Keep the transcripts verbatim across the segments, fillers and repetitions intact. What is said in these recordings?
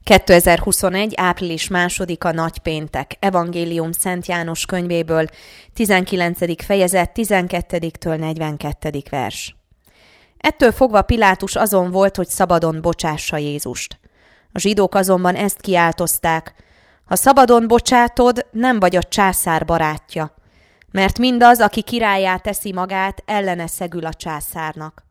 kétezer-huszonegy. április másodika nagypéntek. Evangélium Szent János könyvéből, tizenkilencedik fejezet, tizenkettediktől negyvenkettedik vers. Ettől fogva Pilátus azon volt, hogy szabadon bocsássa Jézust. A zsidók azonban ezt kiáltozták: ha szabadon bocsátod, nem vagy a császár barátja, mert mindaz, aki királlyá teszi magát, ellene szegül a császárnak.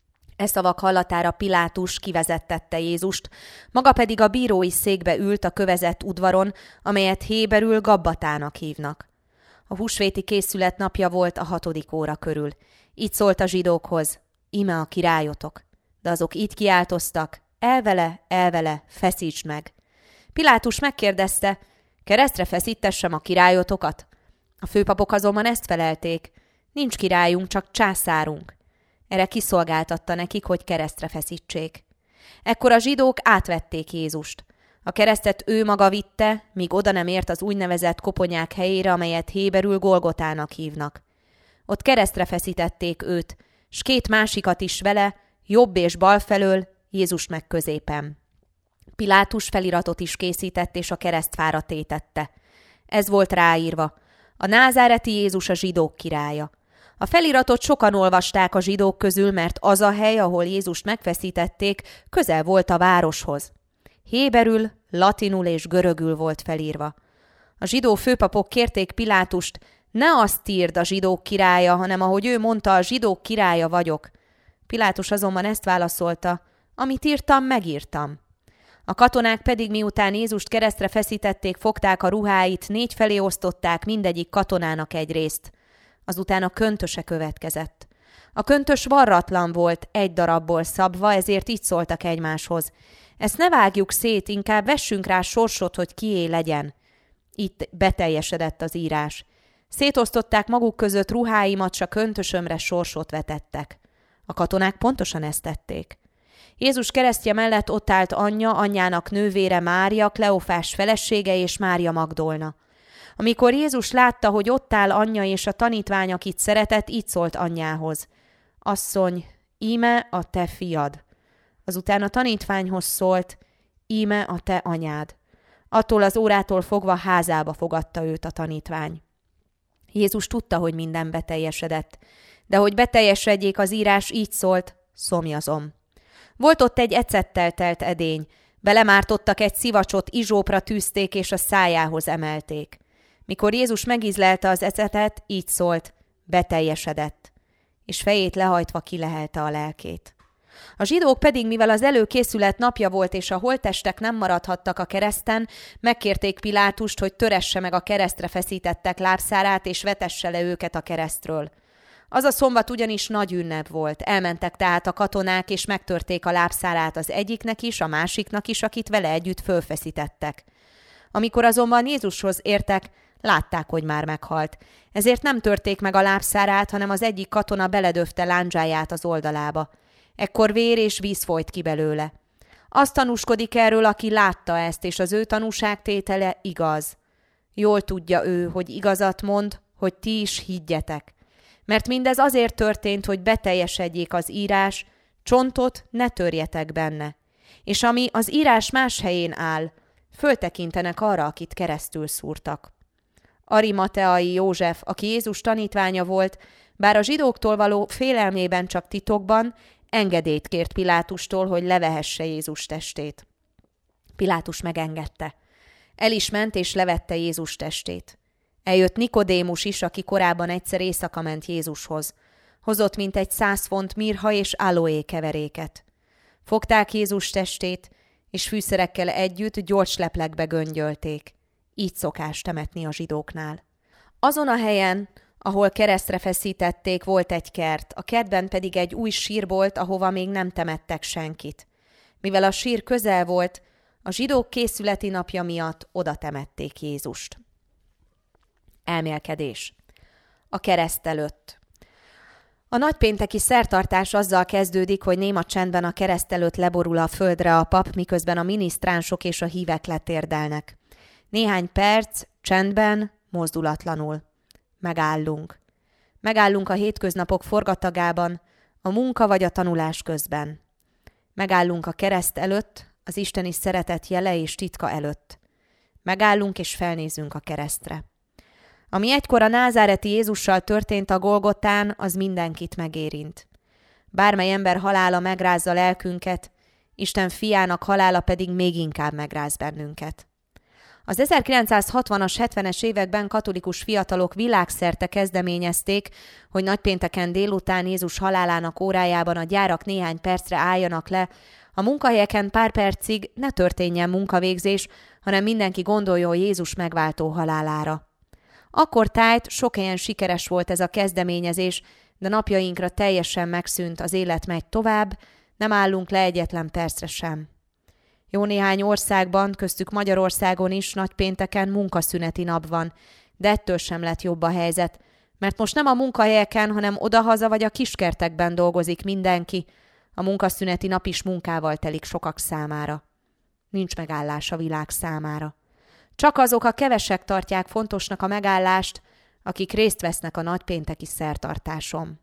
E szavak hallatára Pilátus kivezettette Jézust, maga pedig a bírói székbe ült a kövezett udvaron, amelyet héberül Gabbatának hívnak. A húsvéti készület napja volt a hatodik óra körül. Így szólt a zsidókhoz: íme a királyotok. De azok így kiáltoztak: elvele, elvele, feszítsd meg. Pilátus megkérdezte: keresztre feszítessem a királyotokat? A főpapok azonban ezt felelték: nincs királyunk, csak császárunk. Erre kiszolgáltatta nekik, hogy keresztre feszítsék. Ekkor a zsidók átvették Jézust. A keresztet ő maga vitte, míg oda nem ért az úgynevezett koponyák helyére, amelyet héberül Golgotának hívnak. Ott keresztre feszítették őt, s két másikat is vele, jobb és bal felől, Jézust meg középen. Pilátus feliratot is készített, és a keresztfára tétette. Ez volt ráírva: a názáreti Jézus a zsidók királya. A feliratot sokan olvasták a zsidók közül, mert az a hely, ahol Jézust megfeszítették, közel volt a városhoz. Héberül, latinul és görögül volt felírva. A zsidó főpapok kérték Pilátust: ne azt írd, a zsidók királya, hanem ahogy ő mondta, a zsidók királya vagyok. Pilátus azonban ezt válaszolta: amit írtam, megírtam. A katonák pedig, miután Jézust keresztre feszítették, fogták a ruháit, négy felé osztották, mindegyik katonának egy részt. Azután a köntöse következett. A köntös varratlan volt, egy darabból szabva, ezért így szóltak egymáshoz: ezt ne vágjuk szét, inkább vessünk rá sorsot, hogy kié legyen. Itt beteljesedett az írás. Szétosztották maguk között ruháimat, s a köntösömre sorsot vetettek. A katonák pontosan ezt tették. Jézus keresztje mellett ott állt anyja, anyjának nővére Mária, Kleofás felesége és Mária Magdolna. Amikor Jézus látta, hogy ott áll anyja és a tanítvány, akit szeretett, így szólt anyjához: asszony, íme a te fiad. Azután a tanítványhoz szólt: íme a te anyád. Attól az órától fogva házába fogadta őt a tanítvány. Jézus tudta, hogy minden beteljesedett, de hogy beteljesedjék az írás, így szólt: szomjazom. Volt ott egy ecettel telt edény, belemártottak egy szivacsot, izsópra tűzték és a szájához emelték. Mikor Jézus megízlelte az ecetet, így szólt: beteljesedett, és fejét lehajtva kilehelte a lelkét. A zsidók pedig, mivel az előkészület napja volt és a holttestek nem maradhattak a kereszten, megkérték Pilátust, hogy töresse meg a keresztre feszítettek lábszárát és vetesse le őket a keresztről. Az a szombat ugyanis nagy ünnep volt, elmentek tehát a katonák és megtörték a lábszárát az egyiknek is, a másiknak is, akit vele együtt fölfeszítettek. Amikor azonban Jézushoz értek, látták, hogy már meghalt. Ezért nem törték meg a lábszárát, hanem az egyik katona beledöfte lándzsáját az oldalába. Ekkor vér és víz folyt ki belőle. Azt tanúskodik erről, aki látta ezt, és az ő tanúságtétele igaz. Jól tudja ő, hogy igazat mond, hogy ti is higgyetek. Mert mindez azért történt, hogy beteljesedjék az írás: csontot ne törjetek benne. És ami az írás más helyén áll, föltekintenek arra, akit keresztül szúrtak. Arimateai József, aki Jézus tanítványa volt, bár a zsidóktól való félelmében csak titokban, engedélyt kért Pilátustól, hogy levehesse Jézus testét. Pilátus megengedte. El is ment és levette Jézus testét. Eljött Nikodémus is, aki korábban egyszer éjszaka ment Jézushoz. Hozott mintegy száz font mirha és aloé keveréket. Fogták Jézus testét, és fűszerekkel együtt gyors leplekbe göngyölték. Így szokás temetni a zsidóknál. Azon a helyen, ahol keresztre feszítették, volt egy kert, a kertben pedig egy új sír volt, ahova még nem temettek senkit. Mivel a sír közel volt, a zsidók készületi napja miatt oda temették Jézust. Elmélkedés. A kereszt előtt. A nagypénteki szertartás azzal kezdődik, hogy néma csendben a kereszt előtt leborul a földre a pap, miközben a minisztránsok és a hívek letérdelnek. Néhány perc, csendben, mozdulatlanul. Megállunk. Megállunk a hétköznapok forgatagában, a munka vagy a tanulás közben. Megállunk a kereszt előtt, az isteni szeretet jele és titka előtt. Megállunk és felnézünk a keresztre. Ami egykor a názáreti Jézussal történt a Golgotán, az mindenkit megérint. Bármely ember halála megrázza lelkünket, Isten fiának halála pedig még inkább megráz bennünket. Az ezerkilencszázhatvanas, hetvenes években katolikus fiatalok világszerte kezdeményezték, hogy nagypénteken délután Jézus halálának órájában a gyárak néhány percre álljanak le, a munkahelyeken pár percig ne történjen munkavégzés, hanem mindenki gondoljon Jézus megváltó halálára. Akkor tájt sok helyen sikeres volt ez a kezdeményezés, de napjainkra teljesen megszűnt, az élet megy tovább, nem állunk le egyetlen percre sem. Jó néhány országban, köztük Magyarországon is nagypénteken munkaszüneti nap van, de ettől sem lett jobb a helyzet, mert most nem a munkahelyeken, hanem odahaza vagy a kiskertekben dolgozik mindenki, a munkaszüneti nap is munkával telik sokak számára. Nincs megállás a világ számára. Csak azok a kevesek tartják fontosnak a megállást, akik részt vesznek a nagypénteki szertartáson.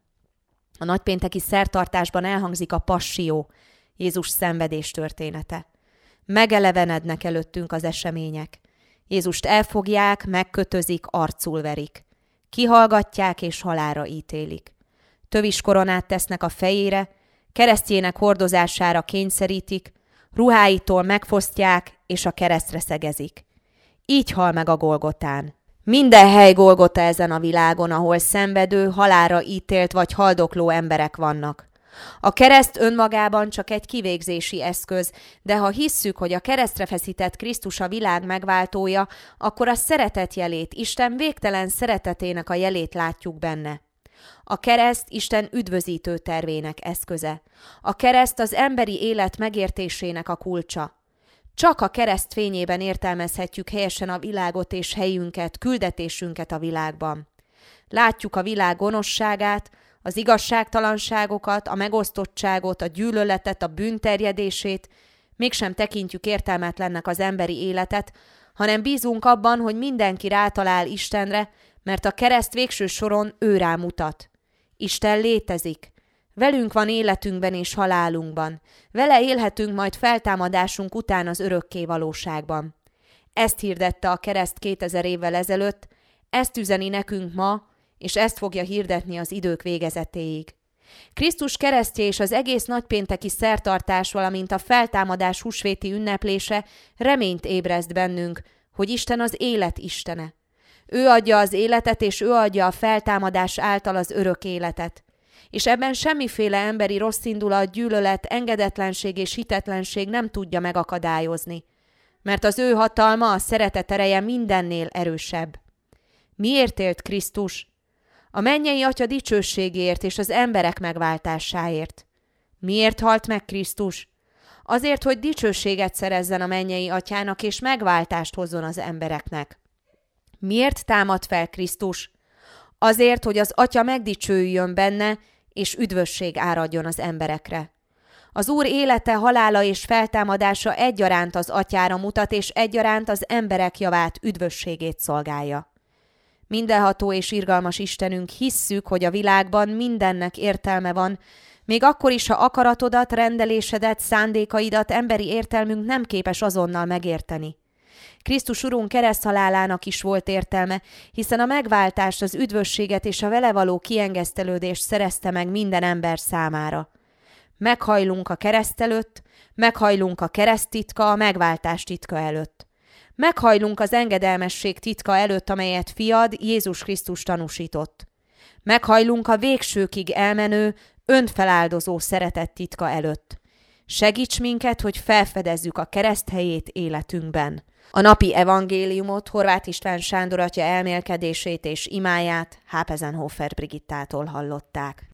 A nagypénteki szertartásban elhangzik a passió, Jézus szenvedés története. Megelevenednek előttünk az események. Jézust elfogják, megkötözik, arcul verik. Kihallgatják és halálra ítélik. Tövis koronát tesznek a fejére, keresztjének hordozására kényszerítik, ruháitól megfosztják és a keresztre szegezik. Így hal meg a Golgotán. Minden hely Golgota ezen a világon, ahol szenvedő, halálra ítélt vagy haldokló emberek vannak. A kereszt önmagában csak egy kivégzési eszköz, de ha hisszük, hogy a keresztre feszített Krisztus a világ megváltója, akkor a szeretet jelét, Isten végtelen szeretetének a jelét látjuk benne. A kereszt Isten üdvözítő tervének eszköze. A kereszt az emberi élet megértésének a kulcsa. Csak a kereszt fényében értelmezhetjük helyesen a világot és helyünket, küldetésünket a világban. Látjuk a világ gonoszságát, az igazságtalanságokat, a megosztottságot, a gyűlöletet, a bűnterjedését, mégsem tekintjük értelmetlennek az emberi életet, hanem bízunk abban, hogy mindenki rátalál Istenre, mert a kereszt végső soron ő rámutat. Isten létezik. Velünk van életünkben és halálunkban. Vele élhetünk majd feltámadásunk után az örökké valóságban. Ezt hirdette a kereszt kétezer évvel ezelőtt, ezt üzeni nekünk ma, és ezt fogja hirdetni az idők végezetéig. Krisztus keresztje és az egész nagypénteki szertartás, valamint a feltámadás húsvéti ünneplése reményt ébreszt bennünk, hogy Isten az élet Istene. Ő adja az életet, és ő adja a feltámadás által az örök életet. És ebben semmiféle emberi rosszindulat, gyűlölet, engedetlenség és hitetlenség nem tudja megakadályozni. Mert az ő hatalma, a szeretet ereje mindennél erősebb. Miért élt Krisztus? A mennyei Atya dicsőségért és az emberek megváltásáért. Miért halt meg Krisztus? Azért, hogy dicsőséget szerezzen a mennyei Atyának és megváltást hozzon az embereknek. Miért támad fel Krisztus? Azért, hogy az Atya megdicsőjön benne, és üdvösség áradjon az emberekre. Az Úr élete, halála és feltámadása egyaránt az Atyára mutat, és egyaránt az emberek javát, üdvösségét szolgálja. Mindenható és irgalmas Istenünk, hisszük, hogy a világban mindennek értelme van, még akkor is, ha akaratodat, rendelésedet, szándékaidat emberi értelmünk nem képes azonnal megérteni. Krisztus Urunk kereszthalálának is volt értelme, hiszen a megváltást, az üdvösséget és a vele való kiengesztelődést szerezte meg minden ember számára. Meghajlunk a kereszt előtt, meghajlunk a kereszt titka, a megváltás titka előtt. Meghajlunk az engedelmesség titka előtt, amelyet fiad, Jézus Krisztus tanúsított. Meghajlunk a végsőkig elmenő, önfeláldozó szeretet titka előtt. Segíts minket, hogy felfedezzük a kereszt helyét életünkben. A napi evangéliumot Horváth István Sándor atya elmélkedését és imáját Hápezenhofer Brigittától hallották.